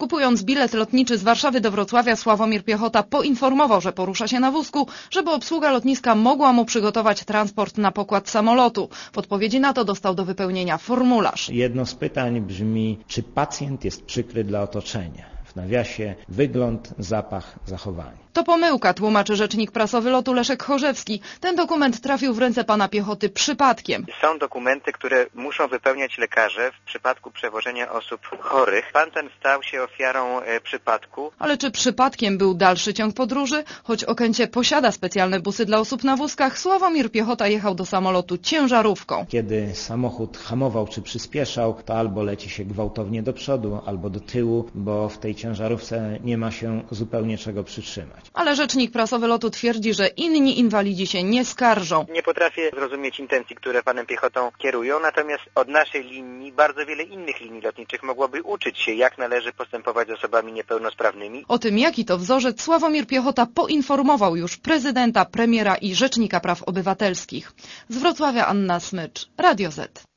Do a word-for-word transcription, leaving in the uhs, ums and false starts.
Kupując bilet lotniczy z Warszawy do Wrocławia, Sławomir Piechota poinformował, że porusza się na wózku, żeby obsługa lotniska mogła mu przygotować transport na pokład samolotu. W odpowiedzi na to dostał do wypełnienia formularz. Jedno z pytań brzmi, czy pacjent jest przykry dla otoczenia? W nawiasie wygląd, zapach, zachowanie. To pomyłka, tłumaczy rzecznik prasowy lotu Leszek Chorzewski. Ten dokument trafił w ręce pana Piechoty przypadkiem. Są dokumenty, które muszą wypełniać lekarze w przypadku przewożenia osób chorych. Pan ten stał się ofiarą e, przypadku. Ale czy przypadkiem był dalszy ciąg podróży? Choć Okęcie posiada specjalne busy dla osób na wózkach, Sławomir Piechota jechał do samolotu ciężarówką. Kiedy samochód hamował czy przyspieszał, to albo leci się gwałtownie do przodu, albo do tyłu, bo w tej ciężarówce nie ma się zupełnie czego przytrzymać. Ale rzecznik prasowy lotu twierdzi, że inni inwalidzi się nie skarżą. Nie potrafię zrozumieć intencji, które panem Piechotą kierują, natomiast od naszej linii bardzo wiele innych linii lotniczych mogłoby uczyć się, jak należy postępować z osobami niepełnosprawnymi. O tym, jaki to wzorzec, Sławomir Piechota poinformował już prezydenta, premiera i rzecznika praw obywatelskich. Z Wrocławia Anna Smycz, Radio Z.